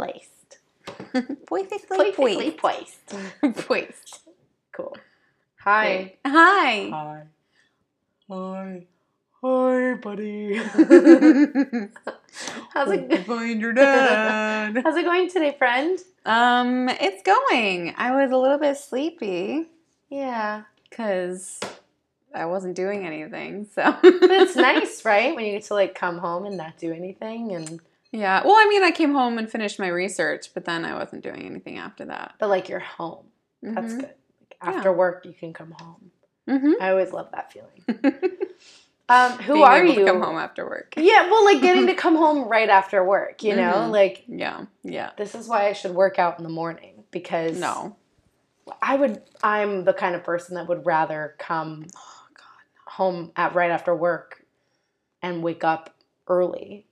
placed. Perfectly placed. Poised. Cool. Hi. Great. Hi. Hi. Hi. Hi, buddy. How's it going? Find your dad. How's it going today, friend? It's going. I was a little bit sleepy Yeah. because I wasn't doing anything. So, But it's nice, right? When you get to like come home and not do anything, and yeah. Well, I mean, I came home and finished my research, but then I wasn't doing anything after that. but like you're home. That's Mhm. good. Like, after work, you can come home. Mm-hmm. I always love that feeling. Who Being are able you? to come home after work. Yeah, well, like getting to come home right after work, you know? Mhm. Like, Yeah. this is why I should work out in the morning, because No. I'm the kind of person that would rather come home right after work and wake up early.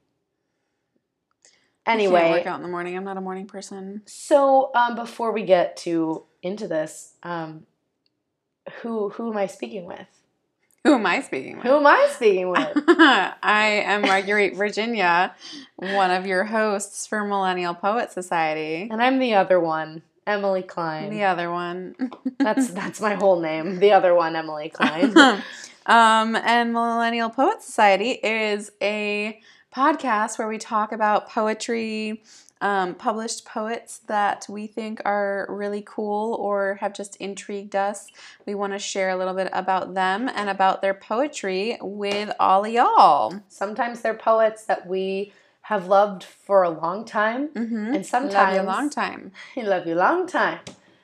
I can't Anyway, work out in the morning. I'm not a morning person. so before we get into this, who am I speaking with? Who am I speaking with? Who am I speaking with? I am Marguerite Virginia, one of your hosts for Millennial Poet Society. And I'm the other one, Emily Klein. The other one. That's my whole name. The other one, Emily Klein. And Millennial Poet Society is a podcast where we talk about poetry, published poets that we think are really cool or have just intrigued us. We want to share a little bit about them and about their poetry with all of y'all. Sometimes they're poets that we have loved for a long time, Mm-hmm. and sometimes love you a long time. I love you a long time.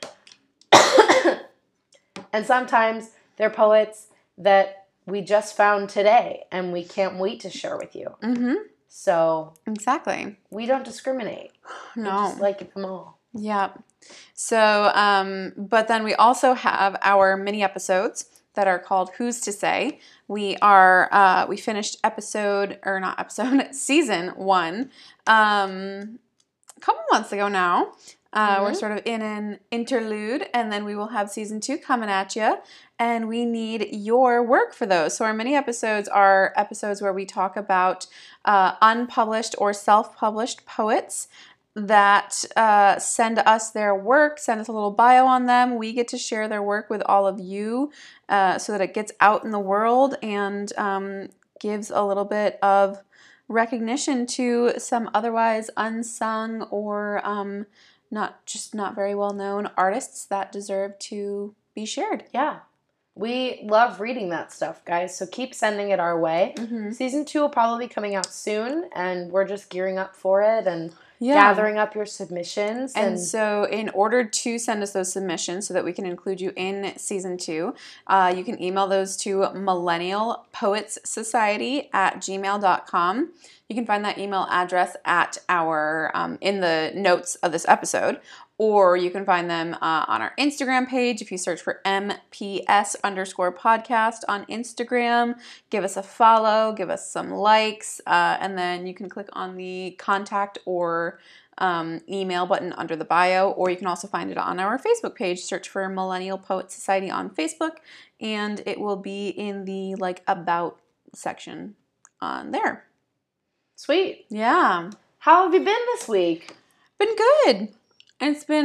And sometimes they're poets that we just found today, and we can't wait to share with you. Mm-hmm. So Exactly. we don't discriminate. We No. just like them all. Yeah. So, but then we also have our mini episodes that are called Who's to Say. We finished season 1, a couple months ago now. We're sort of in an interlude, and then we will have season 2 coming at you, and we need your work for those. So our mini episodes are episodes where we talk about unpublished or self-published poets that send us their work, send us a little bio on them. We get to share their work with all of you so that it gets out in the world and gives a little bit of recognition to some otherwise unsung or not very well known artists that deserve to be shared. Yeah. We love reading that stuff, guys, so keep sending it our way. Mm-hmm. Season 2 will probably be coming out soon, and we're just gearing up for it and gathering up your submissions. And so in order to send us those submissions so that we can include you in season 2, you can email those to millennialpoetssociety@gmail.com. You can find that email address at our in the notes of this episode, or you can find them on our Instagram page. If you search for MPS_podcast on Instagram, give us a follow, give us some likes, and then you can click on the contact or email button under the bio, or you can also find it on our Facebook page. Search for Millennial Poet Society on Facebook, and it will be in the about section on there. Sweet. Yeah. How have you been this week? Been good. It's been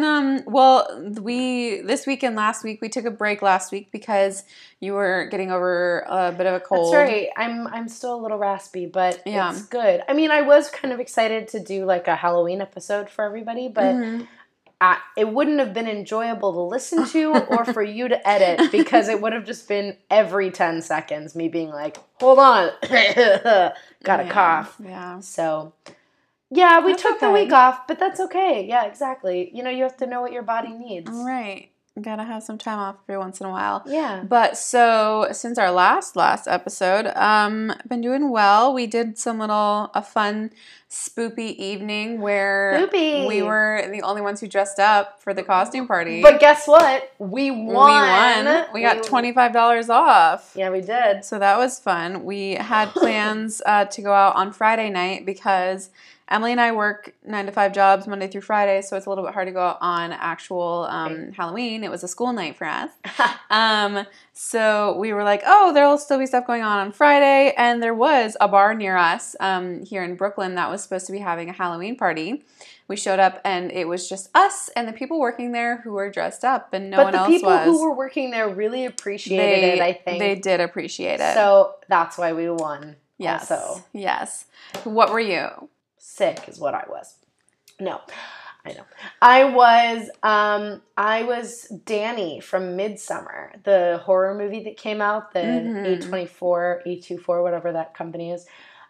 this week and last week we took a break last week because you were getting over a bit of a cold. That's right. I'm still a little raspy, but Yeah. It's good. I mean, I was kind of excited to do like a Halloween episode for everybody, but it wouldn't have been enjoyable to listen to or for you to edit, because it would have just been every 10 seconds me being like, hold on, got a cough. Yeah. So, yeah, we took the okay. week off, but that's okay. Yeah, exactly. You know, you have to know what your body needs. All right. Gotta have some time off every once in a while. Yeah. But so since our last episode, been doing well. We did a fun spoopy evening where we were the only ones who dressed up for the costume party. But guess what? We won. We got $25 off. Yeah, we did. So that was fun. We had plans to go out on Friday night because Emily and I work 9-to-5 jobs Monday through Friday, so it's a little bit hard to go out on actual Halloween. It was a school night for us. So we were like, oh, there'll still be stuff going on Friday, and there was a bar near us here in Brooklyn that was supposed to be having a Halloween party. we showed up and it was just us and the people working there who were dressed up and no one else was. But the people who were working there really appreciated it, I think. They did appreciate it. So that's why we won. Yes. Also. Yes. What were you? Sick is what I was. No, I know. I was Danny from Midsommar, the horror movie that came out, the A24, whatever that company is.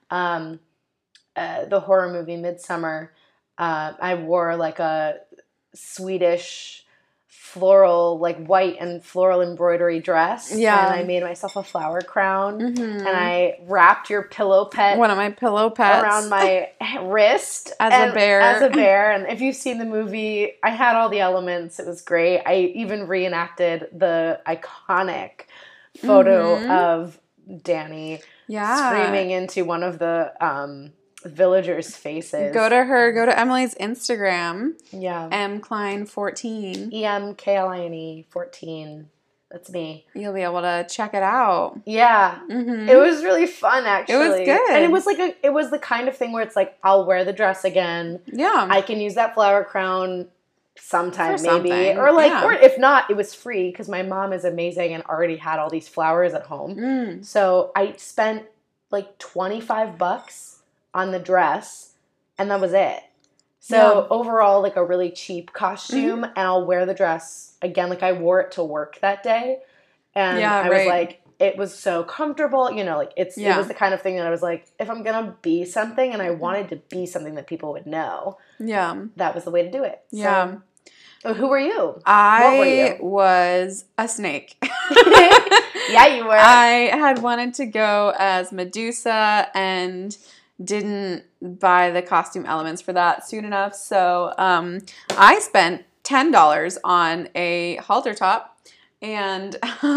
The horror movie Midsommar. I wore like a Swedish floral, like white and floral embroidery dress. Yeah. And I made myself a flower crown. And I wrapped your pillow pet. One of my pillow pets. Around my wrist. As a bear. And if you've seen the movie, I had all the elements. It was great. I even reenacted the iconic photo of Danny screaming into one of the villagers' faces. Go to Emily's Instagram. Yeah. mkline14. EMKLINE 14. That's me. You'll be able to check it out. Yeah. It was really fun, actually. It was good. And it was the kind of thing where it's like, I'll wear the dress again. Yeah. I can use that flower crown sometime, For maybe. something. Or like, Yeah. or if not, it was free because my mom is amazing and already had all these flowers at home. So I spent like $25 on the dress, and that was it. So overall, like a really cheap costume, and I'll wear the dress again. Like I wore it to work that day, and I was like, it was so comfortable. You know, like it was the kind of thing that I was like, if I'm gonna be something, and I wanted to be something that people would know, that was the way to do it. Yeah. So, who were you? What were I you? was a snake. Yeah, you were. I had wanted to go as Medusa and didn't buy the costume elements for that soon enough. So I spent $10 on a halter top and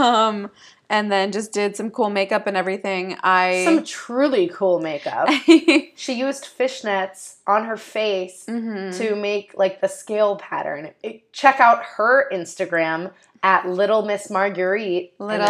then just did some cool makeup and everything. Some truly cool makeup. She used fishnets on her face to make like the scale pattern. Check out her Instagram at Little Miss Marguerite.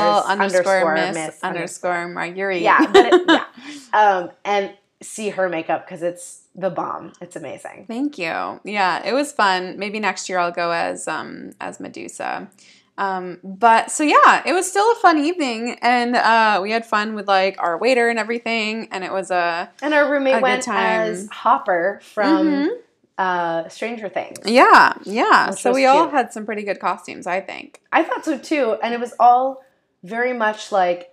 _Miss_Marguerite. Yeah, and see her makeup because it's the bomb. It's amazing. Thank you. Yeah, it was fun. Maybe next year I'll go as Medusa. But so yeah, it was still a fun evening, and we had fun with like our waiter and everything, and it was and our roommate went as Hopper from Stranger Things. Yeah. So we all cute. had some pretty good costumes, I think. I thought so too, and it was all very much like,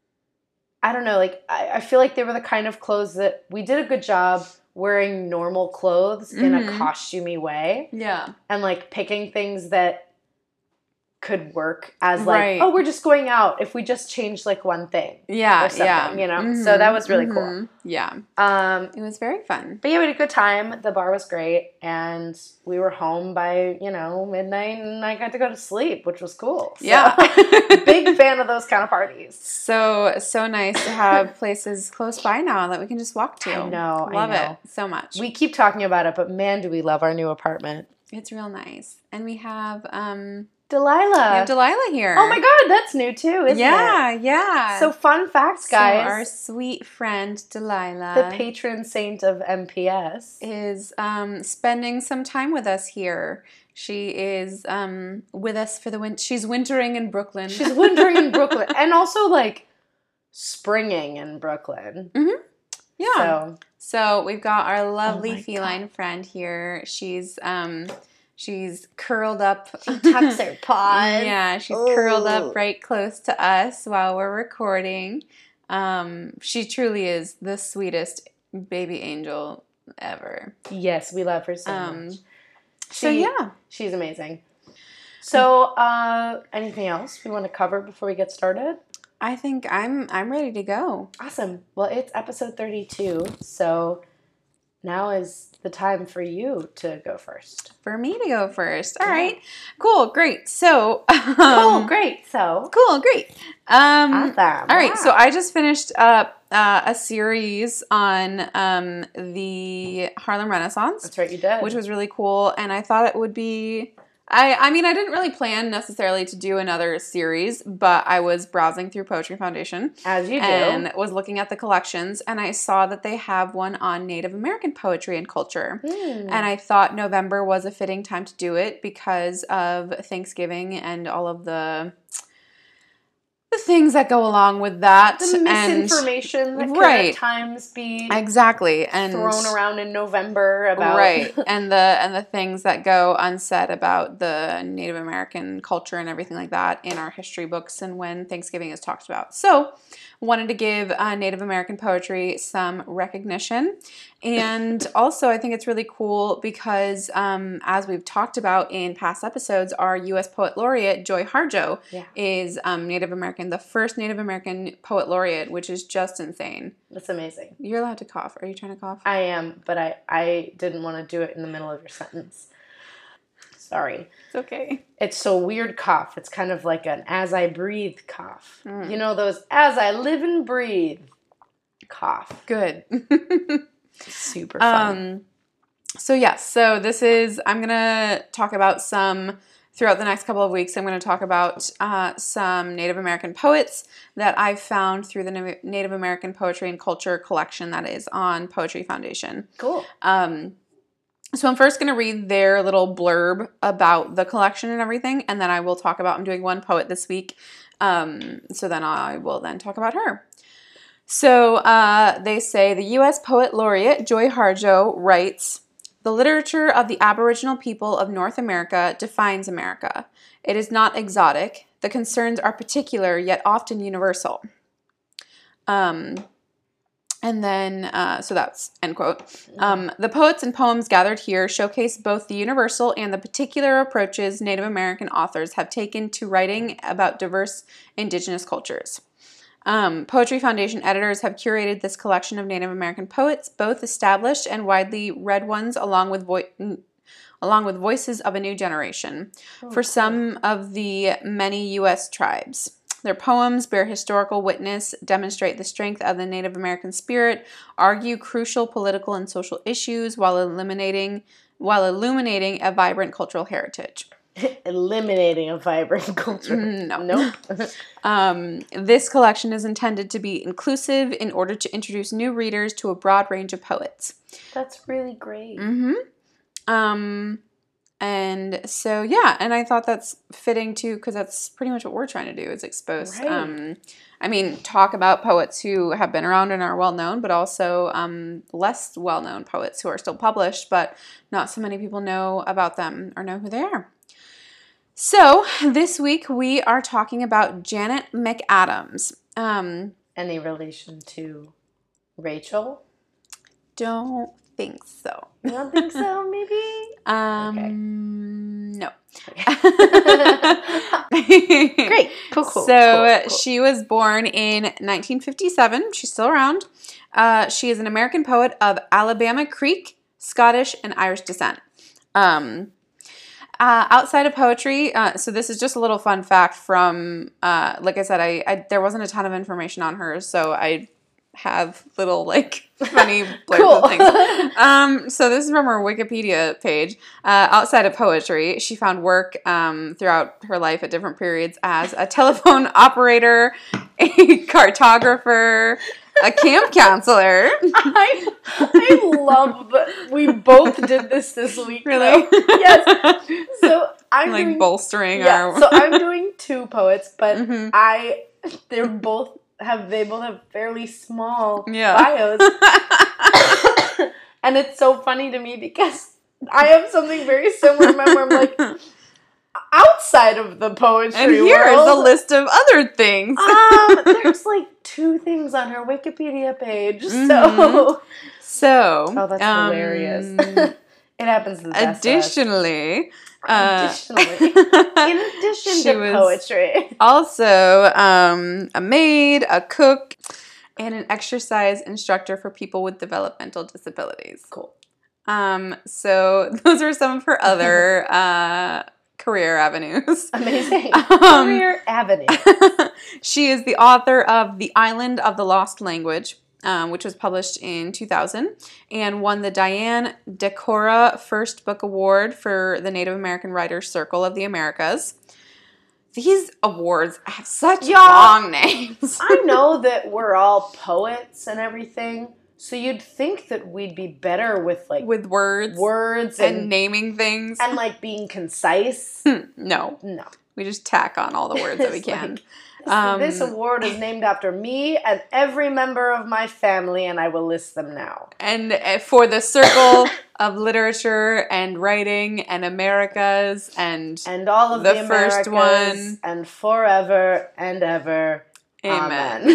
I don't know, like I feel like they were the kind of clothes that we did a good job wearing normal clothes in a costumey way. Yeah. And like picking things that could work as like, oh, we're just going out if we just change like one thing. Yeah. Or something, you know? So that was really cool. Yeah. It was very fun. But yeah, we had a good time. The bar was great. And we were home by, midnight, and I got to go to sleep, which was cool. So, yeah. Big fan of those kind of parties. So nice to have places close by now that we can just walk to. I know. Love it so much. We keep talking about it, but man, do we love our new apartment. It's real nice. And we have Delilah. We have Delilah here. Oh my God, that's new too, isn't it? Yeah. So fun facts, guys. So our sweet friend Delilah, the patron saint of MPS, is spending some time with us here. She is with us for the winter. She's wintering in Brooklyn. She's wintering in Brooklyn, and also like springing in Brooklyn. Yeah. So we've got our lovely feline God. friend here. She's curled up. She tucks her paws. Yeah, she's curled up right close to us while we're recording. She truly is the sweetest baby angel ever. Yes, we love her so much. She's amazing. So, anything else we want to cover before we get started? I think I'm ready to go. Awesome. Well, it's episode 32, so now is the time for you to go first. For me to go first. All right. Cool. Great. So. Cool. Great. Awesome. All right. So I just finished up a series on the Harlem Renaissance. That's right. You did. Which was really cool. And I thought it would be I mean, I didn't really plan necessarily to do another series, but I was browsing through Poetry Foundation. As you do. And was looking at the collections, and I saw that they have one on Native American poetry and culture. And I thought November was a fitting time to do it because of Thanksgiving and all of the things that go along with that. The misinformation that can at times be exactly and thrown around in November about and the things that go unsaid about the Native American culture and everything like that in our history books and when Thanksgiving is talked about. So wanted to give Native American poetry some recognition. And also I think it's really cool because as we've talked about in past episodes, our U.S. Poet Laureate, Joy Harjo, is Native American, the first Native American Poet Laureate, which is just insane. That's amazing. You're allowed to cough. Are you trying to cough? I am, but I didn't want to do it in the middle of your sentence. Sorry. It's okay. It's a weird cough. It's kind of like an as I breathe cough. You know those as I live and breathe cough. Good. Super fun. So yes, so this is, I'm going to talk about throughout the next couple of weeks, I'm going to talk about some Native American poets that I found through the Native American Poetry and Culture collection that is on Poetry Foundation. Cool. So I'm first going to read their little blurb about the collection and everything, and then I will talk about, I'm doing one poet this week, so then I will then talk about her. So they say, the U.S. Poet Laureate Joy Harjo writes, "The literature of the Aboriginal people of North America defines America. It is not exotic. The concerns are particular, yet often universal." And then, so that's end quote. The poets and poems gathered here showcase both the universal and the particular approaches Native American authors have taken to writing about diverse Indigenous cultures. Poetry Foundation editors have curated this collection of Native American poets, both established and widely read ones, along with voices of a new generation, for some of the many U.S. tribes. Their poems bear historical witness, demonstrate the strength of the Native American spirit, argue crucial political and social issues while illuminating a vibrant cultural heritage. Eliminating a vibrant culture. Nope. This collection is intended to be inclusive in order to introduce new readers to a broad range of poets. That's really great. And so, yeah, and I thought that's fitting too, because that's pretty much what we're trying to do, is expose, talk about poets who have been around and are well-known, but also less well-known poets who are still published, but not so many people know about them or know who they are. So, this week we are talking about Janet McAdams. Any relation to Rachel? Don't think so. You don't think so, maybe? No. Okay. Great. Cool. So, she was born in 1957. She's still around. She is an American poet of Alabama Creek, Scottish, and Irish descent. Outside of poetry, so this is just a little fun fact from, like I said, I there wasn't a ton of information on her, so I have little, funny blurbs and things. So this is from her Wikipedia page. Outside of poetry, she found work throughout her life at different periods as a telephone operator, a cartographer, a camp counselor. I love that we both did this week. Really? Yes. So I'm doing, bolstering our... So I'm doing two poets, but they both have fairly small bios. And it's so funny to me because I have something very similar in my where I'm like, outside of the poetry and here's world, a list of other things. There's two things on her Wikipedia page. So oh, that's hilarious. It happens to the best Additionally, in addition to poetry, also a maid, a cook, and an exercise instructor for people with developmental disabilities. Cool. So those are some of her other career avenues. Amazing. Career avenues. She is the author of The Island of the Lost Language, which was published in 2000 and won the Diane Decora First Book Award for the Native American Writers Circle of the Americas. These awards have such long names. I know that we're all poets and everything, so you'd think that we'd be better with words and naming things and being concise. No. We just tack on all the words that we can. This award is named after me and every member of my family, and I will list them now. And for the Circle of Literature and Writing and Americas and all of the Americas, first one and forever and ever. Amen.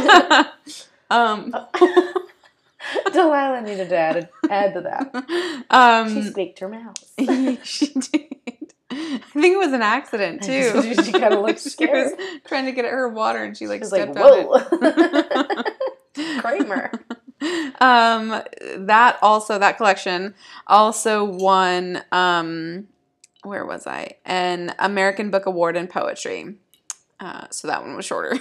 Delilah needed to add to that. She squeaked her mouse. She did. I think it was an accident too. She kind of looked scared. She was trying to get her water, and she stepped whoa. on it. Kramer. That collection also won. Where was I? An American Book Award in Poetry. So that one was shorter.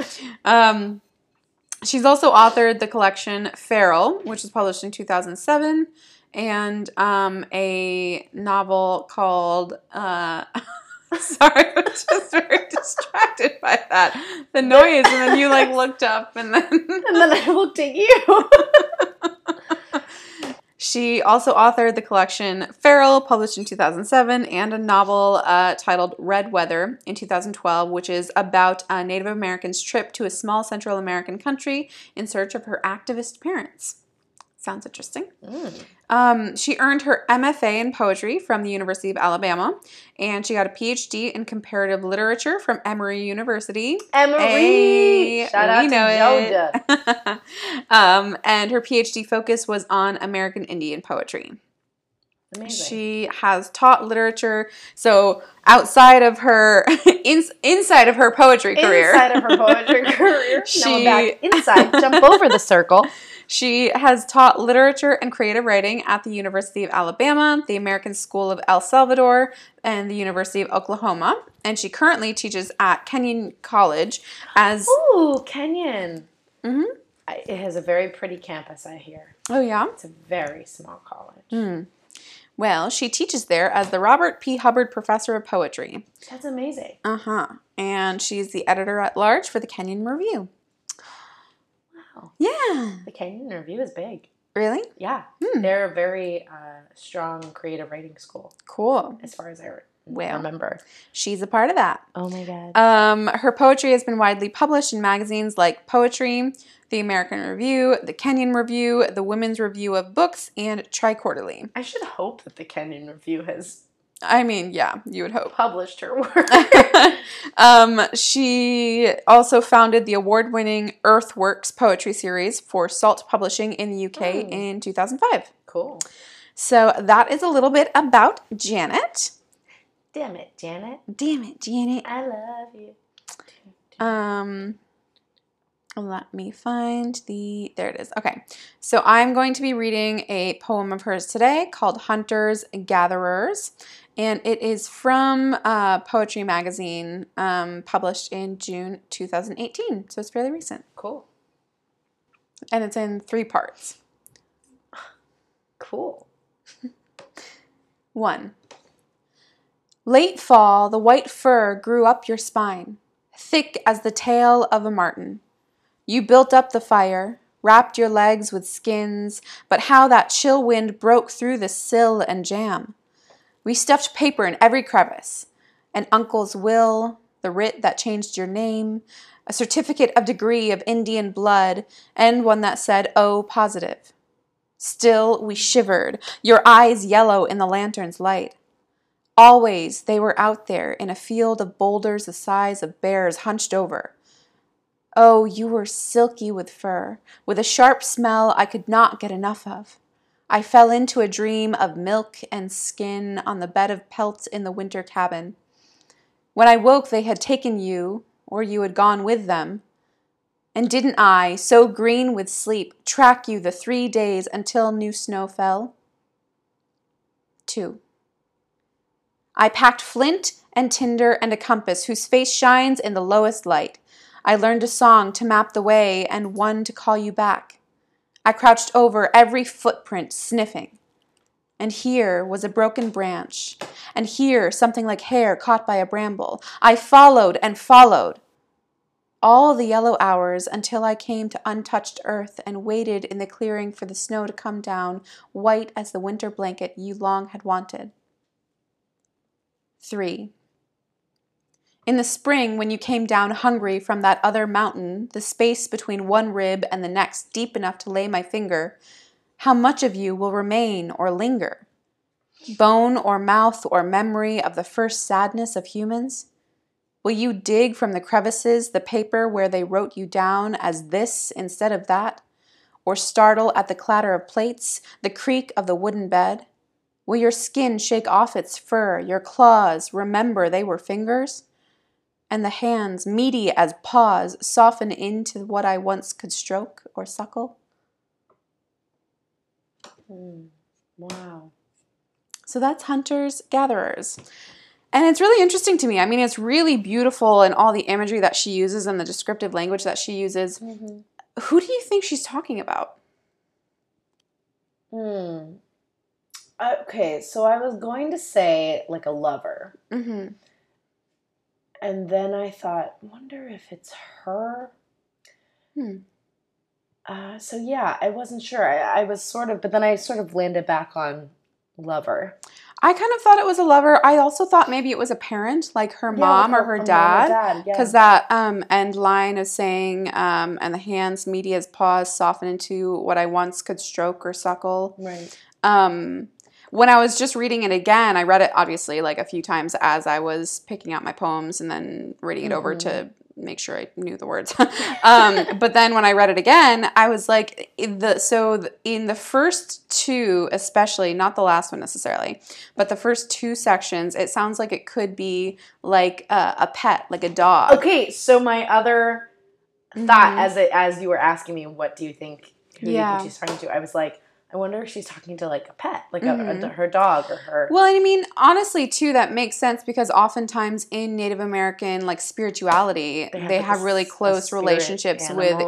She's also authored the collection Feral, which was published in 2007. And a novel called, sorry, I was just very distracted by that. The noise, and then you looked up, and then I looked at you. She also authored the collection Feral, published in 2007, and a novel titled Red Weather in 2012, which is about a Native American's trip to a small Central American country in search of her activist parents. Sounds interesting. She earned her MFA in poetry from the University of Alabama, and she got a PhD in comparative literature from Emory University. Emory! Shout out to Georgia. And her PhD focus was on American Indian poetry. Amazing. She has taught literature, so outside of her, inside of her poetry career. Inside of her poetry career. Back inside, jump over the circle. She has taught literature and creative writing at the University of Alabama, the American School of El Salvador, and the University of Oklahoma. And she currently teaches at Kenyon College as... Ooh, Kenyon. Mm-hmm. It has a very pretty campus, I hear. Oh, yeah? It's a very small college. Well, she teaches there as the Robert P. Hubbard Professor of Poetry. That's amazing. And she's the editor-at-large for the Kenyon Review. Wow. Yeah. The Kenyon Review is big. Really? Yeah. They're a very strong creative writing school. Cool. As far as I remember. She's a part of that. Oh my God. Her poetry has been widely published in magazines like Poetry, the American Review, the Kenyon Review, the Women's Review of Books, and Tri-Quarterly. I should hope that the Kenyon Review has... I mean, yeah, you would hope. Published her work. She also founded the award-winning Earthworks poetry series for Salt Publishing in the UK in 2005. Cool. So that is a little bit about Janet. Damn it, Janet. Damn it, Janet. I love you. Let me find there it is. Okay. So I'm going to be reading a poem of hers today called Hunters Gatherers. And it is from Poetry Magazine, published in June 2018. So it's fairly recent. Cool. And it's in 3 parts. Cool. 1. Late fall, the white fur grew up your spine, thick as the tail of a marten. You built up the fire, wrapped your legs with skins, but how that chill wind broke through the sill and jam. We stuffed paper in every crevice, an uncle's will, the writ that changed your name, a certificate of degree of Indian blood, and one that said, "O positive." Still we shivered, your eyes yellow in the lantern's light. Always they were out there in a field of boulders the size of bears hunched over. Oh, you were silky with fur, with a sharp smell I could not get enough of. I fell into a dream of milk and skin on the bed of pelts in the winter cabin. When I woke, they had taken you, or you had gone with them. And didn't I, so green with sleep, track you the 3 days until new snow fell? 2. I packed flint and tinder and a compass whose face shines in the lowest light. I learned a song to map the way and one to call you back. I crouched over every footprint, sniffing. And here was a broken branch, and here something like hair caught by a bramble. I followed and followed. All the yellow hours until I came to untouched earth and waited in the clearing for the snow to come down, white as the winter blanket you long had wanted. 3. In the spring, when you came down hungry from that other mountain, the space between one rib and the next deep enough to lay my finger, how much of you will remain or linger? Bone or mouth or memory of the first sadness of humans? Will you dig from the crevices the paper where they wrote you down as this instead of that? Or startle at the clatter of plates, the creak of the wooden bed? Will your skin shake off its fur, your claws remember they were fingers? And the hands, meaty as paws, soften into what I once could stroke or suckle? Wow. So that's Hunters Gatherers. And it's really interesting to me. I mean, it's really beautiful in all the imagery that she uses and the descriptive language that she uses. Mm-hmm. Who do you think she's talking about? Okay, so I was going to say like a lover. Mm-hmm. And then I thought, wonder if it's her. So yeah, I wasn't sure. I was sort of, but then I sort of landed back on lover. I kind of thought it was a lover. I also thought maybe it was a parent, like her mom or her dad. Because that end line of saying, and the hands, meaty as paws, soften into what I once could stroke or suckle. Right. When I was just reading it again, I read it obviously like a few times as I was picking out my poems and then reading it over to make sure I knew the words. But then when I read it again, I was like, in the first two, especially, not the last one necessarily, but the first two sections, it sounds like it could be like a pet, like a dog. Okay, so my other thought as you were asking me, what do you think, who do you think she's talking to? I was like, I wonder if she's talking to like a pet, like her dog or her. Well, I mean, honestly, too, that makes sense because oftentimes in Native American like spirituality, they have really close relationships with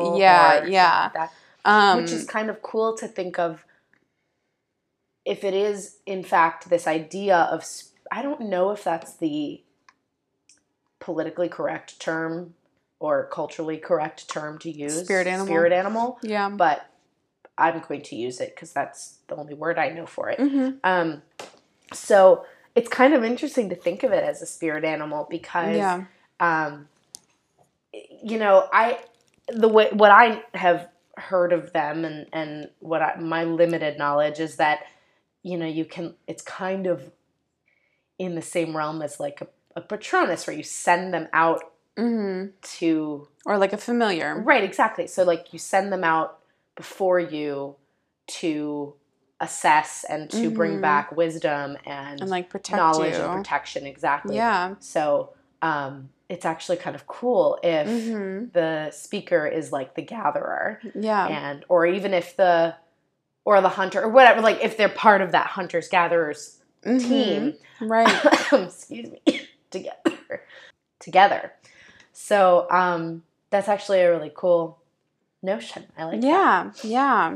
which is kind of cool to think of. If it is in fact this idea of, I don't know if that's the politically correct term or culturally correct term to use. Spirit animal. Yeah, but I'm going to use it because that's the only word I know for it. So it's kind of interesting to think of it as a spirit animal because, you know, what I have heard of them and my limited knowledge is that, you know, it's kind of in the same realm as like a Patronus where you send them out to, or like a familiar, right? Exactly. So like you send them out before you to assess and to bring back wisdom and like protect knowledge you. and protection. Exactly. Yeah. So it's actually kind of cool if the speaker is like the gatherer. Yeah. Or even if the hunter or whatever, like if they're part of that hunters gatherers team. Right. Excuse me. Together. So that's actually a really cool notion. I like that. Yeah.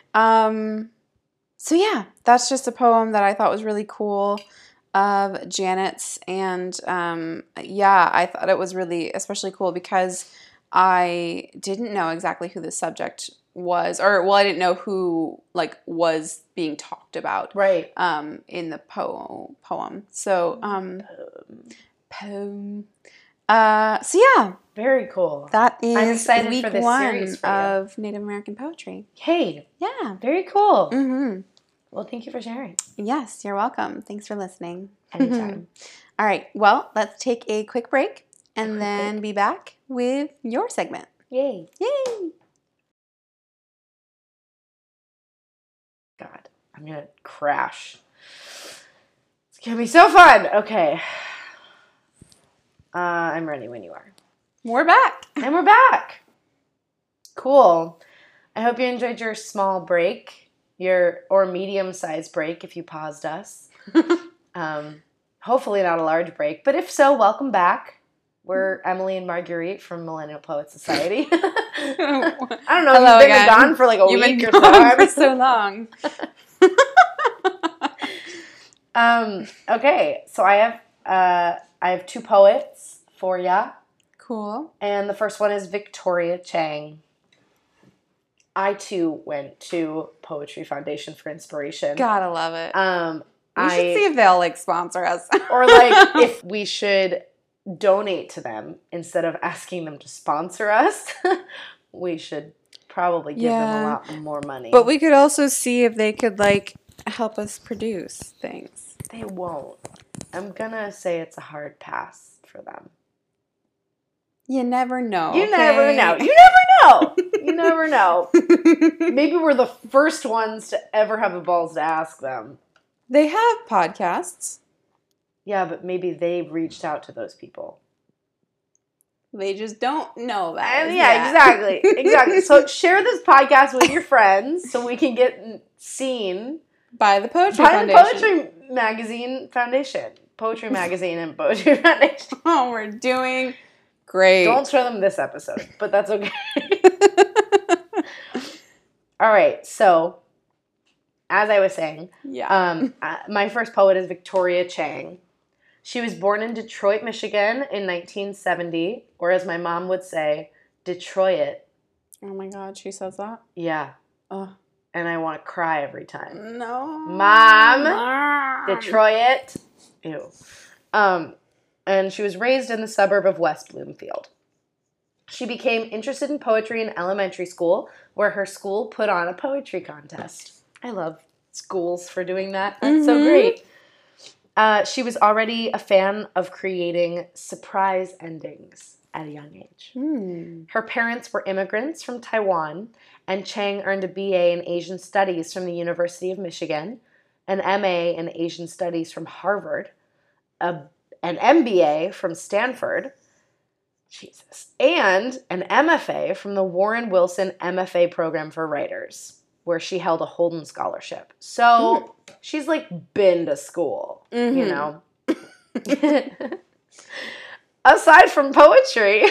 So yeah, that's just a poem that I thought was really cool of Janet's, and I thought it was really especially cool because I didn't know exactly who the subject was, I didn't know who like was being talked about, right? In the poem. So poem. So yeah, very cool. That is I'm excited week for this 1 series for of Native American poetry. Hey, yeah, very cool. Well, thank you for sharing. Yes, you're welcome. Thanks for listening. Anytime. All right. Well, let's take a quick break and then be back with your segment. Yay! Yay! God, I'm gonna crash. It's gonna be so fun. Okay. I'm ready when you are. We're back. And we're back. Cool. I hope you enjoyed your small break, or medium-sized break if you paused us. Hopefully not a large break, but if so, welcome back. We're Emily and Marguerite from Millennial Poet Society. I don't know. Hello You've been again. gone for like a You've week been or so. gone for so long. Okay, so I have 2 poets for ya. Cool. And the first one is Victoria Chang. I too went to Poetry Foundation for inspiration. Gotta love it. We should I see if they'll like sponsor us. or like if we should donate to them instead of asking them to sponsor us. We should probably give them a lot more money. But we could also see if they could like help us produce things. They won't. I'm gonna say it's a hard pass for them. You never know. You okay? never know. You never know. You never know. Maybe we're the first ones to ever have the balls to ask them. They have podcasts. Yeah, but maybe they've reached out to those people. They just don't know that. And yeah, exactly. Exactly. So share this podcast with your friends so we can get seen by the Poetry by Foundation. the Poetry Magazine Foundation. Poetry Magazine and Poetry Foundation. Oh, we're doing great. Don't show them this episode, but that's okay. All right, so as I was saying, my first poet is Victoria Chang. She was born in Detroit, Michigan in 1970, or as my mom would say, Detroit. Oh my God, she says that? Yeah. Oh. And I want to cry every time. No. Mom. Detroit. Ew. And she was raised in the suburb of West Bloomfield. She became interested in poetry in elementary school, where her school put on a poetry contest. I love schools for doing that. That's so great. She was already a fan of creating surprise endings at a young age. Her parents were immigrants from Taiwan, and Chang earned a BA in Asian Studies from the University of Michigan, an MA in Asian Studies from Harvard, an MBA from Stanford, and an MFA from the Warren Wilson MFA program for writers, where she held a Holden Scholarship. So she's like been to school, you know. Aside from poetry,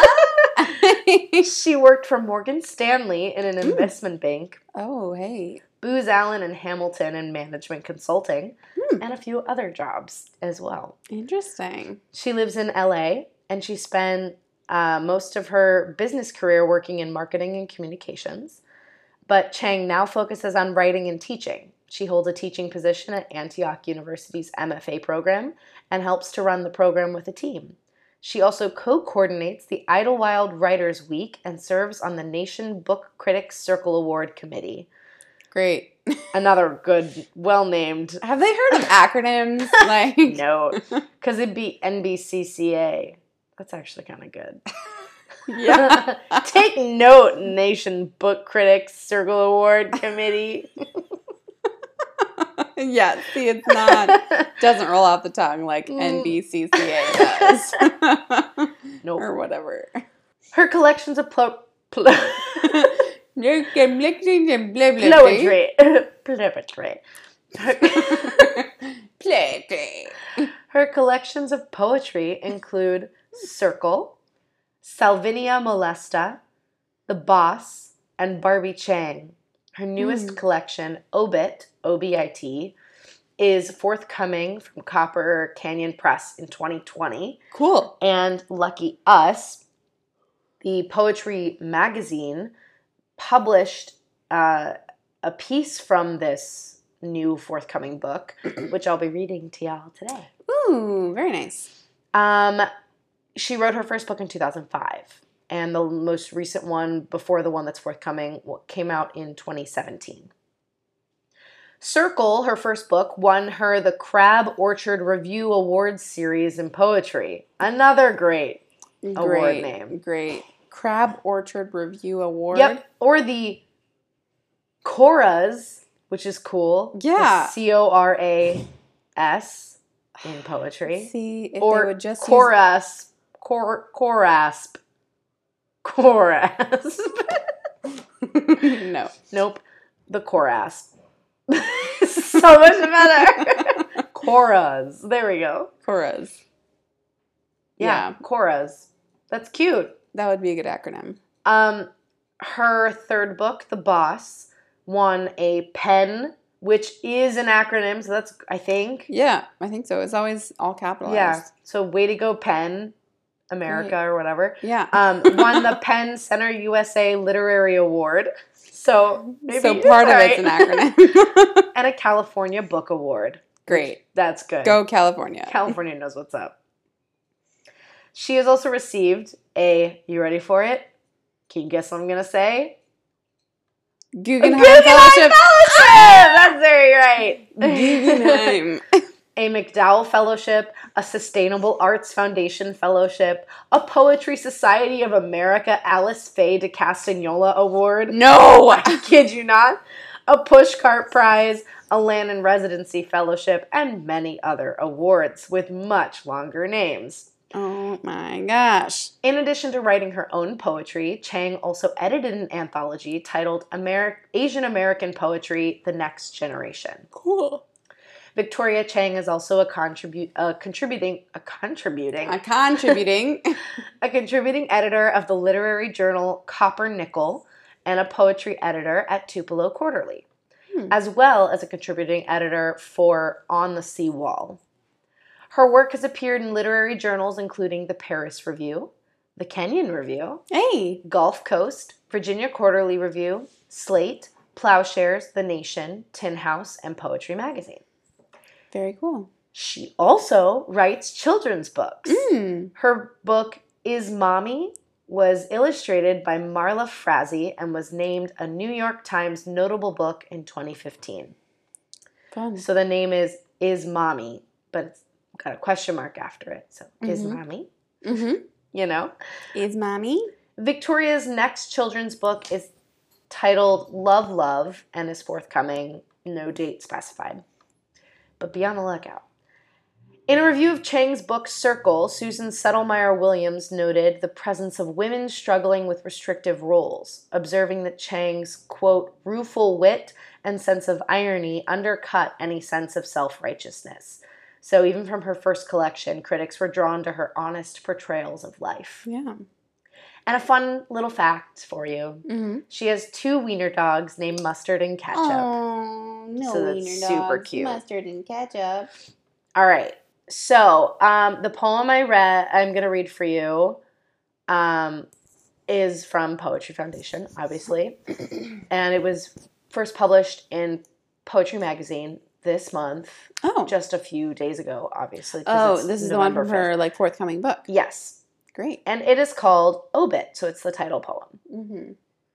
she worked for Morgan Stanley in an investment bank. Oh, hey. Booz Allen and Hamilton in management consulting, and a few other jobs as well. Interesting. She lives in LA, and she spent most of her business career working in marketing and communications. But Chang now focuses on writing and teaching. She holds a teaching position at Antioch University's MFA program and helps to run the program with a team. She also co-coordinates the Idlewild Writers Week and serves on the Nation Book Critics Circle Award Committee. Great. Another good, well-named... Have they heard of acronyms? Like No, because it'd be NBCCA. That's actually kind of good. Yeah. Take note, Nation Book Critics Circle Award Committee. Yeah, see, it's not, doesn't roll off the tongue like NBCCA does. Nope. Or whatever. Her collections of poetry. Her collections of poetry include Circle, Salvinia Molesta, The Boss, and Barbie Chang. Her newest collection, Obit, O-B-I-T, is forthcoming from Copper Canyon Press in 2020. Cool. And Lucky Us, the poetry magazine, published a piece from this new forthcoming book, which I'll be reading to y'all today. Ooh, very nice. She wrote her first book in 2005, and the most recent one, before the one that's forthcoming, came out in 2017. Circle, her first book, won her the Crab Orchard Review Awards series in poetry. Another great award name. Great. Crab Orchard Review Award. Yep. Or the Coras, which is cool. Yeah. Coras in poetry. See, if or they would just Corasp. No. Nope. The Corasp. So much better. Coras. There we go. Coras. Yeah. Coras. That's cute. That would be a good acronym. Her third book, The Boss, won a PEN, which is an acronym, so that's, I think. Yeah, I think so. It's always all capitalized. Yeah. So way to go, PEN, America, or whatever. Yeah. Won the PEN Center USA Literary Award. So maybe part of it's an acronym. And a California Book Award. Great. That's good. Go California. California knows what's up. She has also received you ready for it? Can you guess what I'm going to say? Guggenheim Fellowship! That's very right. Guggenheim. A MacDowell Fellowship, a Sustainable Arts Foundation Fellowship, a Poetry Society of America Alice Faye de Castagnola Award. No! I kid you not. A Pushcart Prize, a Land and Residency Fellowship, and many other awards with much longer names. Oh my gosh. In addition to writing her own poetry, Chang also edited an anthology titled Asian American Poetry, The Next Generation. Cool. Victoria Chang is also a contributing editor of the literary journal Copper Nickel and a poetry editor at Tupelo Quarterly, as well as a contributing editor for On the Sea Wall. Her work has appeared in literary journals including the Paris Review, the Kenyon Review, Gulf Coast, Virginia Quarterly Review, Slate, Plowshares, The Nation, Tin House, and Poetry Magazine. Very cool. She also writes children's books. Her book, Is Mommy, was illustrated by Marla Frazee and was named a New York Times notable book in 2015. Fun. So the name is Mommy, but it's got a question mark after it. So, Is Mommy? Mm-hmm. You know? Is Mommy? Victoria's next children's book is titled Love, Love, and is forthcoming. No date specified. But be on the lookout. In a review of Chang's book Circle, Susan Settlemeyer Williams noted the presence of women struggling with restrictive roles, observing that Chang's, quote, rueful wit and sense of irony undercut any sense of self-righteousness. So even from her first collection, critics were drawn to her honest portrayals of life. Yeah. And a fun little fact for you. Mm-hmm. She has 2 wiener dogs named Mustard and Ketchup. Oh, no So that's wiener super dogs, cute. Mustard and ketchup. All right. So the poem I'm going to read for you is from Poetry Foundation, obviously. And it was first published in Poetry Magazine this month. Oh. Just a few days ago, obviously. Oh, this is November the one from her forthcoming book. Yes. Great. And it is called Obit, so it's the title poem. Mm-hmm.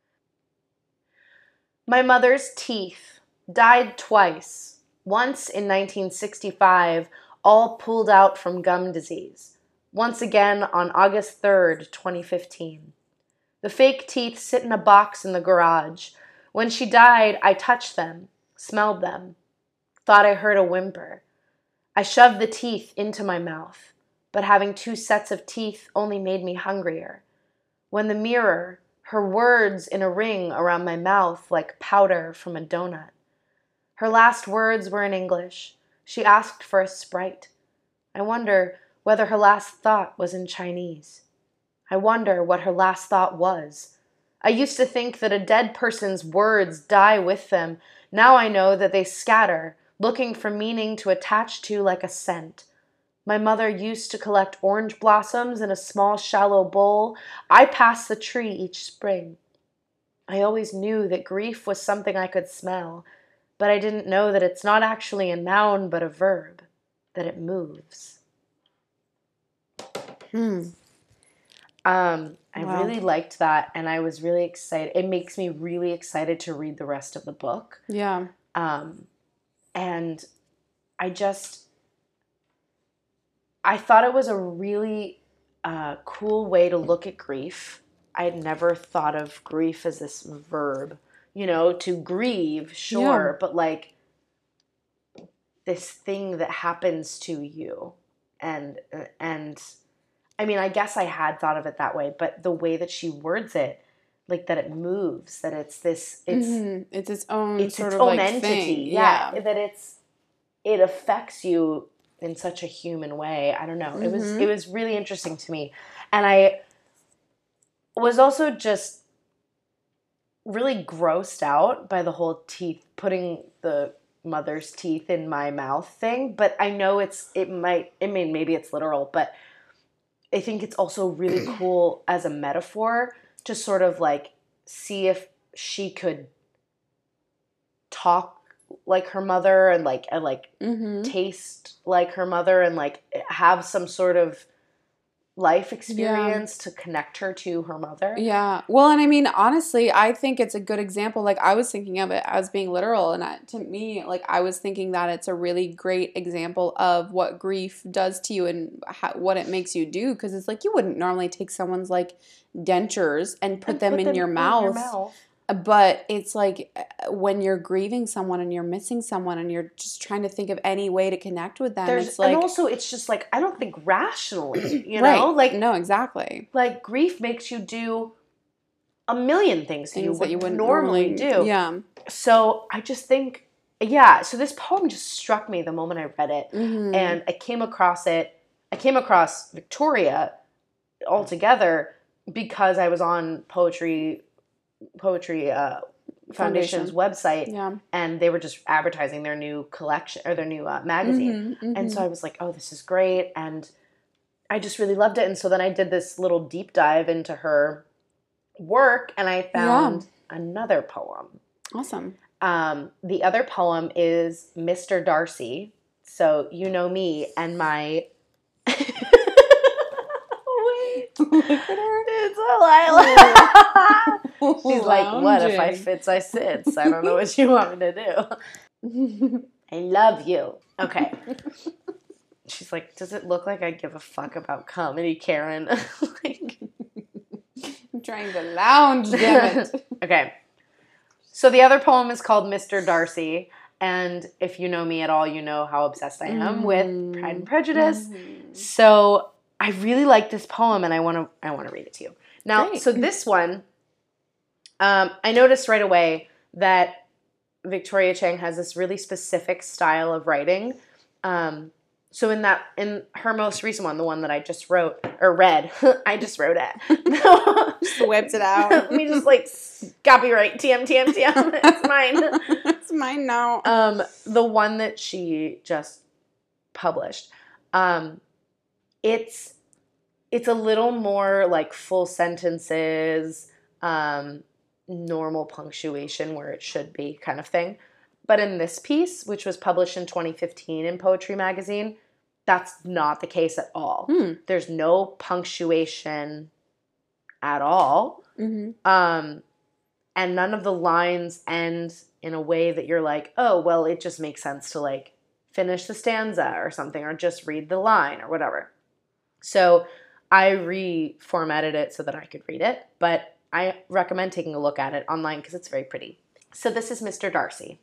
My mother's teeth died twice. Once in 1965, all pulled out from gum disease. Once again on August 3rd, 2015. The fake teeth sit in a box in the garage. When she died, I touched them, smelled them, thought I heard a whimper. I shoved the teeth into my mouth, but having 2 sets of teeth only made me hungrier. When the mirror, her words in a ring around my mouth like powder from a donut. Her last words were in English. She asked for a Sprite. I wonder whether her last thought was in Chinese. I wonder what her last thought was. I used to think that a dead person's words die with them. Now I know that they scatter, looking for meaning to attach to like a scent. My mother used to collect orange blossoms in a small shallow bowl. I passed the tree each spring. I always knew that grief was something I could smell, but I didn't know that it's not actually a noun but a verb, that it moves. I really liked that, and I was really excited. It makes me really excited to read the rest of the book. Yeah. And I thought it was a really cool way to look at grief. I had never thought of grief as this verb, to grieve, sure, but like this thing that happens to you. And I mean, I guess I had thought of it that way, but the way that she words it, like that it moves, that it's its its own sort its of own like entity. thing. Yeah. That it affects you in such a human way. I don't know. Mm-hmm. It was really interesting to me. And I was also just really grossed out by the whole putting the mother's teeth in my mouth thing, but I know maybe it's literal, but I think it's also really cool as a metaphor to sort of like see if she could talk like her mother and Mm-hmm. taste like her mother and like have some sort of life experience to connect her to her mother. Yeah. Well, and I mean, honestly, I think it's a good example. Like, I was thinking of it as being literal. And to me, like, I was thinking that it's a really great example of what grief does to you and what it makes you do. Because it's like, you wouldn't normally take someone's, like, dentures and put them in your mouth. But it's like when you're grieving someone and you're missing someone and you're just trying to think of any way to connect with them. It's like, and also it's just like, I don't think rationally, you right. know? Like, no, exactly. Like grief makes you do a million things that you wouldn't normally do. Yeah. So I just think, yeah. So this poem just struck me the moment I read it, Mm-hmm. and I came across Victoria altogether because I was on Poetry Foundation's website, Yeah. and they were just advertising their new collection or their new magazine. Mm-hmm, mm-hmm. And so I was like, oh, this is great. And I just really loved it. And so then I did this little deep dive into her work, and I found another poem. Awesome. The other poem is Mr. Darcy. So you know me and my... Wait. Look at her. It's Lila. She's like, what if I Lounging. fits, I sits? I don't know what you want me to do. I love you. Okay. She's like, does it look like I give a fuck about comedy, Karen? Like, I'm trying to lounge, damn it. Okay. So the other poem is called Mr. Darcy. And if you know me at all, you know how obsessed I am with Pride and Prejudice. Mm-hmm. So I really like this poem, and I want to read it to you. Now, Great. so this one, I noticed right away that Victoria Chang has this really specific style of writing. So in her most recent one, the one that I just wrote or read, I just wrote it. Just whipped it out. Let me just like copyright TM. It's mine. It's mine now. The one that she just published, it's a little more like full sentences, normal punctuation where it should be, kind of thing. But in this piece, which was published in 2015 in Poetry Magazine, that's not the case at all. There's no punctuation at all. Mm-hmm. And none of the lines end in a way that you're like, oh, well, it just makes sense to like finish the stanza or something, or just read the line or whatever. So I reformatted it so that I could read it, but I recommend taking a look at it online because it's very pretty. So this is Mr. Darcy.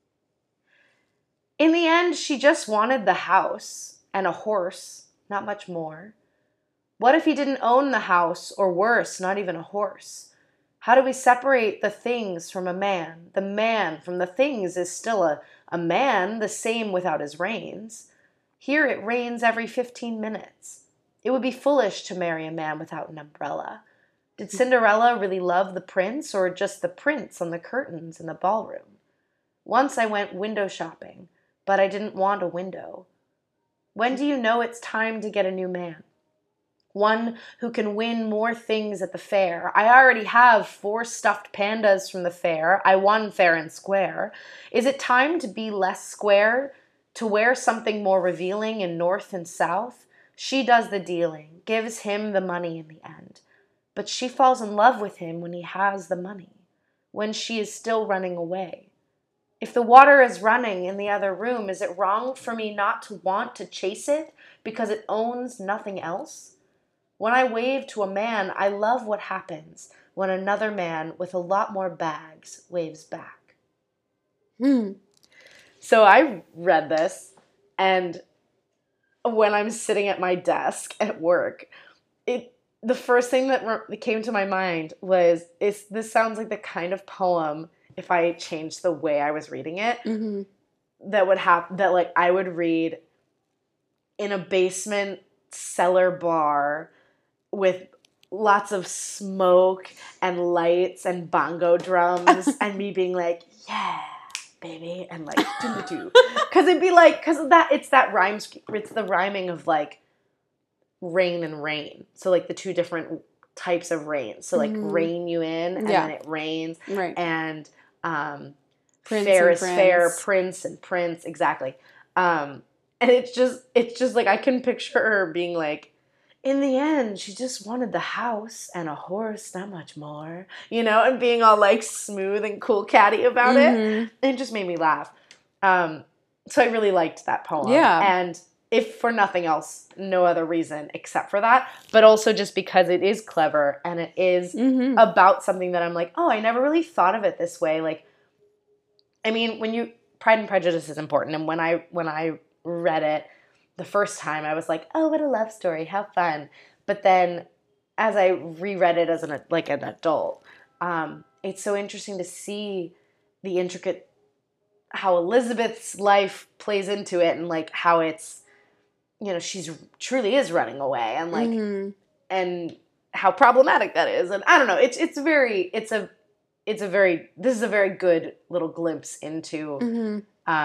In the end, she just wanted the house and a horse, not much more. What if he didn't own the house, or worse, not even a horse? How do we separate the things from a man? The man from the things is still a man, the same without his reins. Here it rains every 15 minutes. It would be foolish to marry a man without an umbrella. Did Cinderella really love the prince, or just the prince on the curtains in the ballroom? Once I went window shopping, but I didn't want a window. When do you know it's time to get a new man? One who can win more things at the fair. I already have 4 stuffed pandas from the fair. I won fair and square. Is it time to be less square? To wear something more revealing in north and south? She does the dealing, gives him the money in the end. But she falls in love with him when he has the money, when she is still running away. If the water is running in the other room, is it wrong for me not to want to chase it because it owns nothing else? When I wave to a man, I love what happens when another man with a lot more bags waves back. So I read this, and when I'm sitting at my desk at work, the first thing that came to my mind was, this sounds like the kind of poem, if I changed the way I was reading it, that would happen, that like I would read in a basement cellar bar with lots of smoke and lights and bongo drums and me being like, yeah, baby, and like, do-do-do. Because it'd be like, because of that, it's the rhyming of like rain and rain. So like the two different types of rain. So like rain you in and then it rains. Right. And Prince fair and is prince. fair, prince and prince, exactly. And it's just like I can picture her being like, in the end, she just wanted the house and a horse, not much more, you know, and being all like smooth and cool catty about it. It just made me laugh. So I really liked that poem. Yeah. And if for nothing else, no other reason except for that, but also just because it is clever and it is about something that I'm like, oh, I never really thought of it this way. Like, I mean, Pride and Prejudice is important. And when I read it the first time, I was like, oh, what a love story. How fun. But then as I reread it as an adult, it's so interesting to see the intricate, how Elizabeth's life plays into it and like how it's, you know, she's truly is running away and like, and how problematic that is. And I don't know, this is a very good little glimpse into,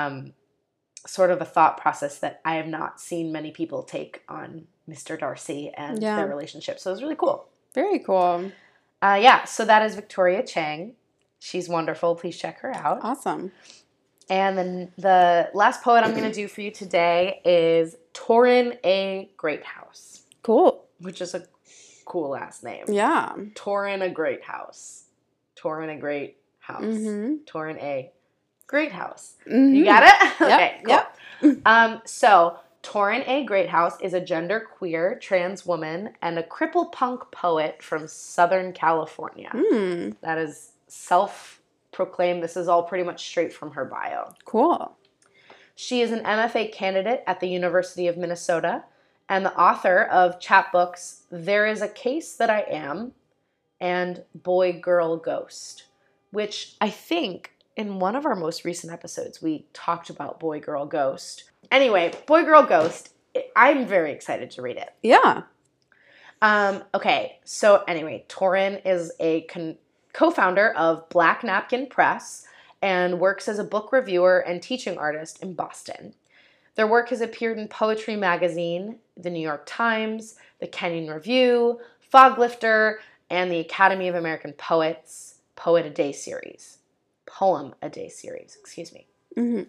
sort of a thought process that I have not seen many people take on Mr. Darcy and their relationship. So it was really cool. Very cool. So that is Victoria Chang. She's wonderful. Please check her out. Awesome. And then the last poet I'm going to do for you today is Torrin A. Greathouse. Cool. Which is a cool last name. Yeah. Torrin A. Greathouse. Torrin A. Greathouse. Torrin A. Greathouse. You got it? Okay, cool. Yep. So Torrin A. Greathouse is a genderqueer trans woman and a cripple punk poet from Southern California. That is self-proclaimed. This is all pretty much straight from her bio. Cool. She is an MFA candidate at the University of Minnesota and the author of chapbooks There Is a Case That I Am and Boy, Girl, Ghost, which I think in one of our most recent episodes, we talked about Boy, Girl, Ghost. Anyway, Boy, Girl, Ghost, I'm very excited to read it. Yeah. Okay, so anyway, Torrin is a co-founder of Black Napkin Press and works as a book reviewer and teaching artist in Boston. Their work has appeared in Poetry Magazine, the New York Times, the Kenyon Review, Foglifter, and the Academy of American Poets Poem a Day series, excuse me.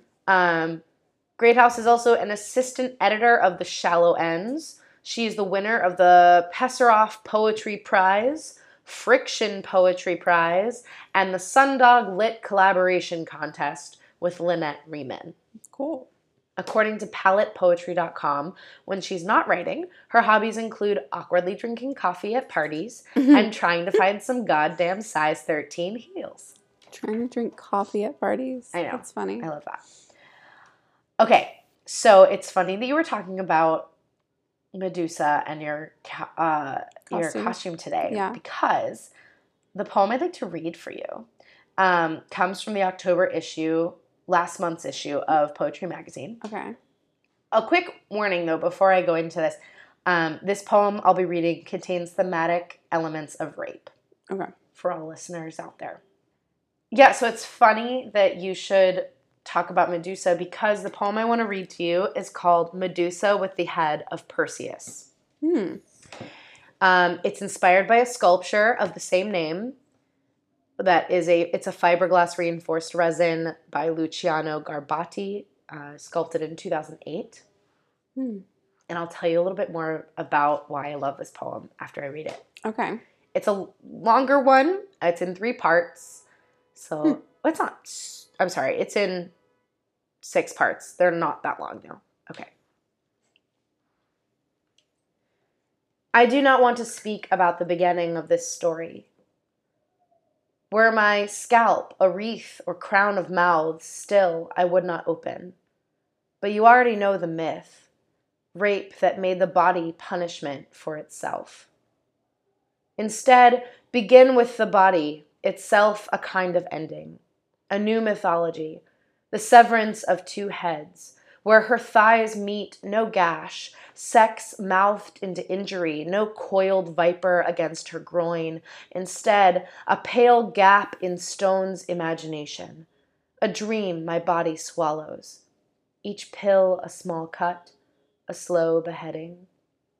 Greathouse is also an assistant editor of The Shallow Ends. She is the winner of the Pesaroff Poetry Prize, Friction Poetry Prize, and the Sundog Lit Collaboration Contest with Lynette Riemann. Cool. According to PalettePoetry.com, when she's not writing, her hobbies include awkwardly drinking coffee at parties and trying to find some goddamn size 13 heels. Trying to drink coffee at parties? I know. That's funny. I love that. Okay, so it's funny that you were talking about Medusa and your costume today because the poem I'd like to read for you comes from the October issue, last month's issue of Poetry Magazine. Okay. A quick warning, though, before I go into this. This poem I'll be reading contains thematic elements of rape. Okay. For all listeners out there. Yeah, so it's funny that you should talk about Medusa because the poem I want to read to you is called Medusa with the Head of Perseus. It's inspired by a sculpture of the same name. It's a fiberglass reinforced resin by Luciano Garbati, sculpted in 2008. And I'll tell you a little bit more about why I love this poem after I read it. Okay. It's a longer one. It's in 3 parts. So it's not, I'm sorry, it's in 6 parts. They're not that long now. Okay. I do not want to speak about the beginning of this story. Were my scalp a wreath or crown of mouths, still I would not open. But you already know the myth, rape that made the body punishment for itself. Instead, begin with the body, itself a kind of ending, a new mythology, the severance of 2 heads, Where her thighs meet, no gash, sex mouthed into injury, no coiled viper against her groin. Instead, a pale gap in stone's imagination. A dream my body swallows. Each pill a small cut, a slow beheading.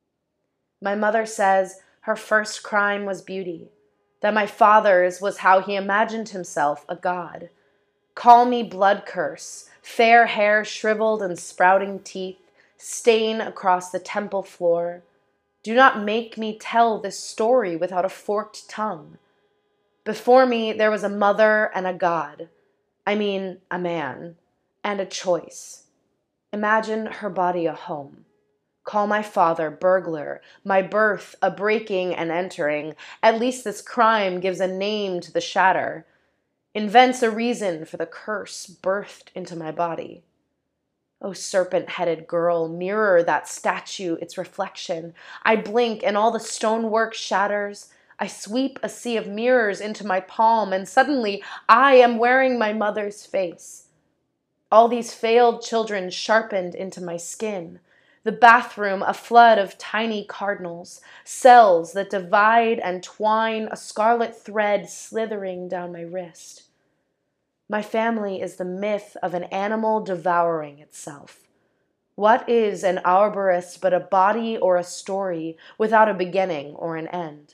My mother says her first crime was beauty, that my father's was how he imagined himself a god. Call me blood curse, fair hair shriveled and sprouting teeth, stain across the temple floor. Do not make me tell this story without a forked tongue. Before me there was a mother and a god. I mean, a man, and a choice. Imagine her body a home. Call my father burglar, my birth a breaking and entering. At least this crime gives a name to the shatter. Invents a reason for the curse birthed into my body. Oh, serpent-headed girl, mirror that statue, its reflection. I blink and all the stonework shatters. I sweep a sea of mirrors into my palm, and suddenly I am wearing my mother's face. All these failed children sharpened into my skin. The bathroom, a flood of tiny cardinals, cells that divide and twine, a scarlet thread slithering down my wrist. My family is the myth of an animal devouring itself. What is an arborist but a body or a story without a beginning or an end?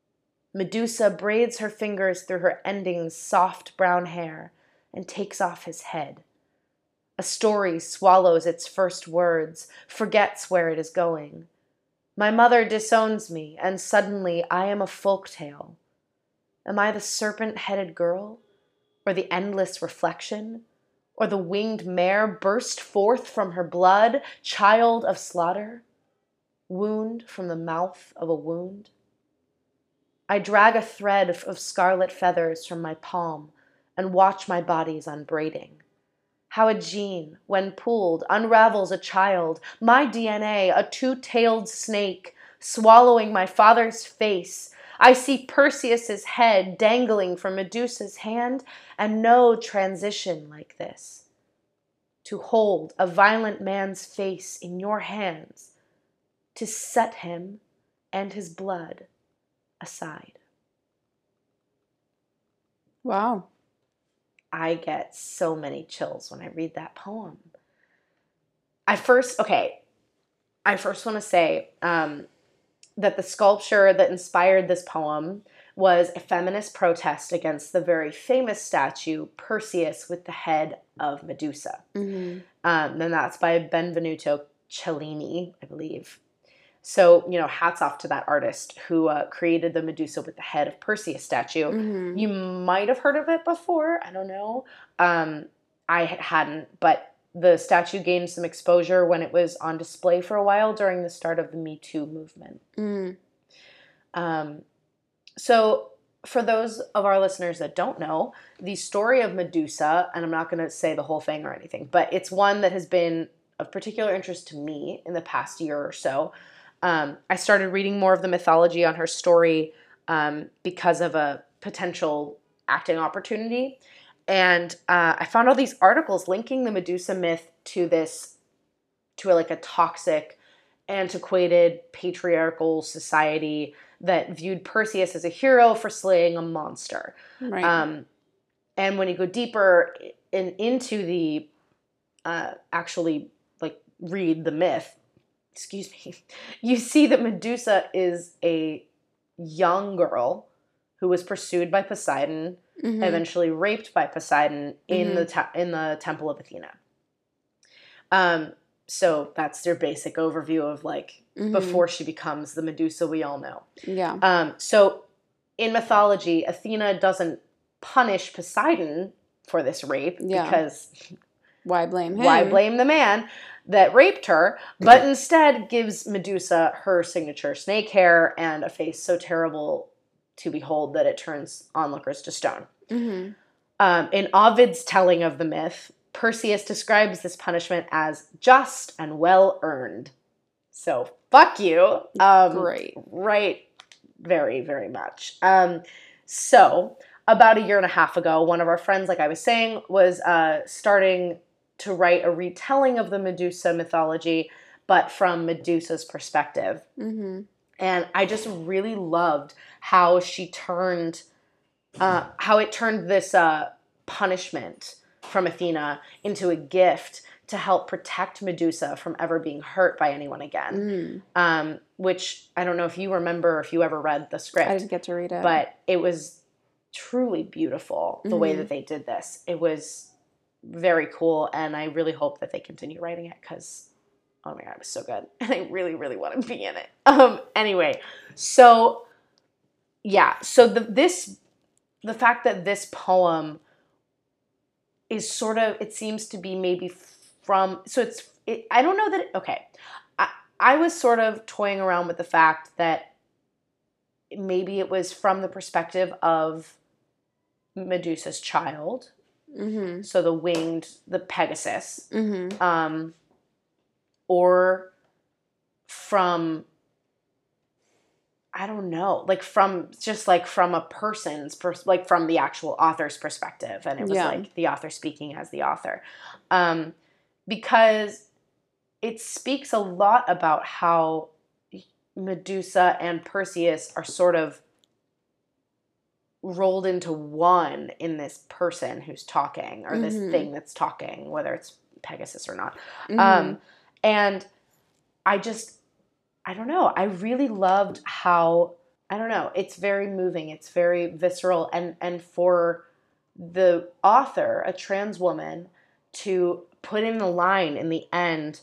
Medusa braids her fingers through her ending's soft brown hair and takes off his head. A story swallows its first words, forgets where it is going. My mother disowns me, and suddenly I am a folktale. Am I the serpent-headed girl? Or the endless reflection? Or the winged mare burst forth from her blood, child of slaughter? Wound from the mouth of a wound? I drag a thread of scarlet feathers from my palm and watch my body's unbraiding. How a gene, when pulled, unravels a child, my DNA, a two-tailed snake, swallowing my father's face. I see Perseus's head dangling from Medusa's hand, and no transition like this. To hold a violent man's face in your hands, to set him and his blood aside. Wow. I get so many chills when I read that poem. I first want to say that the sculpture that inspired this poem was a feminist protest against the very famous statue Perseus with the head of Medusa. Mm-hmm. And that's by Benvenuto Cellini, I believe. So, hats off to that artist who created the Medusa with the head of Perseus statue. Mm-hmm. You might have heard of it before. I don't know. I hadn't, but the statue gained some exposure when it was on display for a while during the start of the Me Too movement. Mm. So for those of our listeners that don't know, the story of Medusa, and I'm not going to say the whole thing or anything, but it's one that has been of particular interest to me in the past year or so. I started reading more of the mythology on her story because of a potential acting opportunity. And I found all these articles linking the Medusa myth to a toxic, antiquated, patriarchal society that viewed Perseus as a hero for slaying a monster. Right. And when you go deeper into the read the myth, you see that Medusa is a young girl who was pursued by Poseidon, mm-hmm. eventually raped by Poseidon in the Temple of Athena. So that's their basic overview of before she becomes the Medusa we all know. Yeah. So in mythology, Athena doesn't punish Poseidon for this rape because why blame him? Why blame the man that raped her, but instead gives Medusa her signature snake hair and a face so terrible to behold that it turns onlookers to stone. Mm-hmm. In Ovid's telling of the myth, Perseus describes this punishment as just and well earned. So, fuck you. Great. Right. Very, very much. So, about a year and a half ago, one of our friends, like I was saying, was starting to write a retelling of the Medusa mythology, but from Medusa's perspective. Mm-hmm. And I just really loved how she turned, how it turned this punishment from Athena into a gift to help protect Medusa from ever being hurt by anyone again. Which I don't know if you remember, if you ever read the script. I didn't get to read it. But it was truly beautiful the way that they did this. It was very cool, and I really hope that they continue writing it because, oh my God, it was so good. And I really, really want to be in it. Anyway, so yeah, so the fact that this poem is sort of, it seems to be maybe from, so I don't know that, okay. I was sort of toying around with the fact that maybe it was from the perspective of Medusa's child. Mm-hmm. So the Pegasus. Mm-hmm. Or from, I don't know, like from a person's, like from the actual author's perspective. And it was like the author speaking as the author. Because it speaks a lot about how Medusa and Perseus are sort of rolled into one in this person who's talking, or this thing that's talking, whether it's Pegasus or not. And I don't know. I really loved how, I don't know, it's very moving. It's very visceral. And for the author, a trans woman, to put in the line in the end,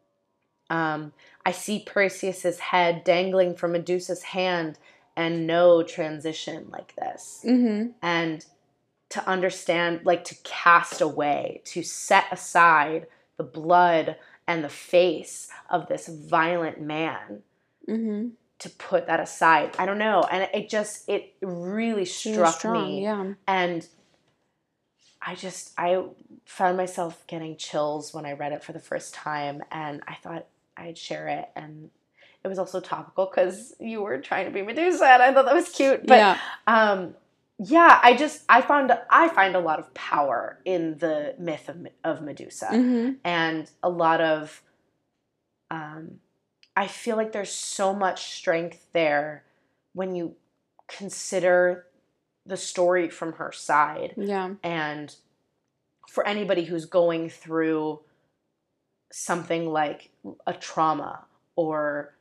I see Perseus's head dangling from Medusa's hand, and no transition like this. And to understand, like to cast away, to set aside the blood and the face of this violent man, to put that aside. I don't know. And it really struck me. Yeah. And I found myself getting chills when I read it for the first time, and I thought I'd share it. And it was also topical because you were trying to be Medusa, and I thought that was cute. But I find a lot of power in the myth of Medusa, and a lot of, I feel like there's so much strength there when you consider the story from her side. Yeah. And for anybody who's going through something like a trauma or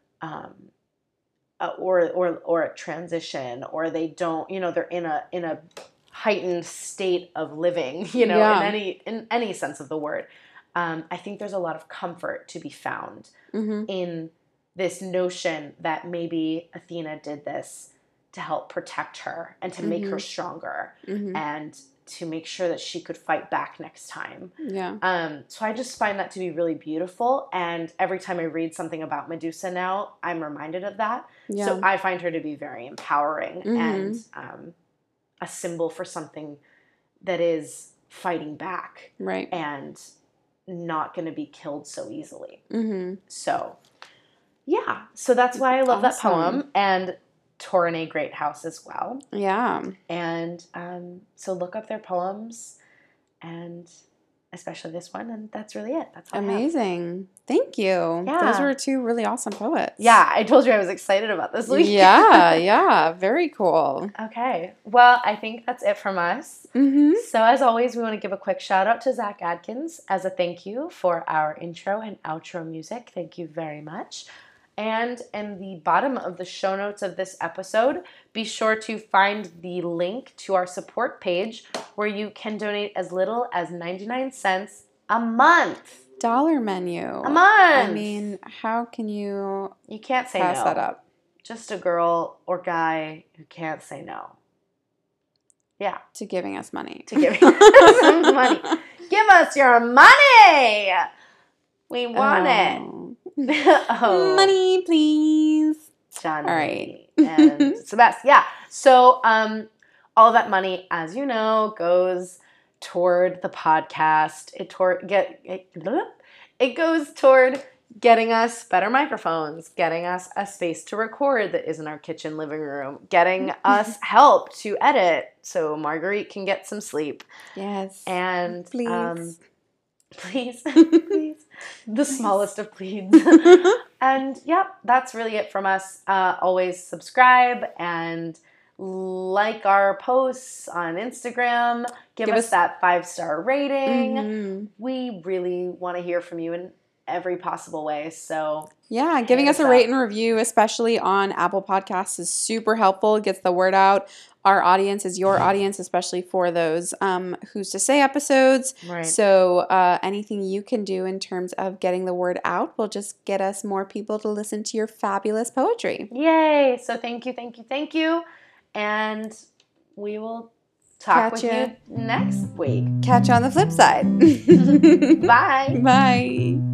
a transition, or they don't, they're in a heightened state of living, in any sense of the word. I think there's a lot of comfort to be found in this notion that maybe Athena did this to help protect her and to make her stronger and to make sure that she could fight back next time. Yeah. So I just find that to be really beautiful. And every time I read something about Medusa now, I'm reminded of that. Yeah. So I find her to be very empowering and a symbol for something that is fighting back. Right. And not going to be killed so easily. So, yeah. So that's why I love that poem. And Torrene Greathouse as well. Yeah. And so look up their poems, and especially this one, and that's really it. That's all amazing. Thank you. Yeah. Those were two really awesome poets. Yeah, I told you I was excited about this week. Yeah, very cool. Okay. Well, I think that's it from us. So as always, we want to give a quick shout out to Zach Adkins as a thank you for our intro and outro music. Thank you very much. And in the bottom of the show notes of this episode, be sure to find the link to our support page where you can donate as little as 99 cents a month. Dollar Menu. A month. I mean, how can you can't say pass no. that up? Just a girl or guy who can't say no. Yeah. To giving us money. To giving us some money. Give us your money! We want it. Money, please. John. All right. And it's the best. Yeah. So all of that money, as you know, goes toward the podcast. It goes toward getting us better microphones, getting us a space to record that isn't our kitchen living room, getting us help to edit so Marguerite can get some sleep. Yes. And please. Please. Please. The smallest of pleads. And yep, that's really it from us. Always subscribe and like our posts on Instagram. Give us that 5-star rating. Mm-hmm. We really want to hear from you in every possible way. So yeah, giving us a rate and review, especially on Apple Podcasts, is super helpful. It gets the word out. Our audience is your audience, especially for those Who's to Say episodes. Right. So anything you can do in terms of getting the word out will just get us more people to listen to your fabulous poetry. Yay! So thank you, thank you, thank you. And we will talk with you next week. Catch you on the flip side. Bye. Bye.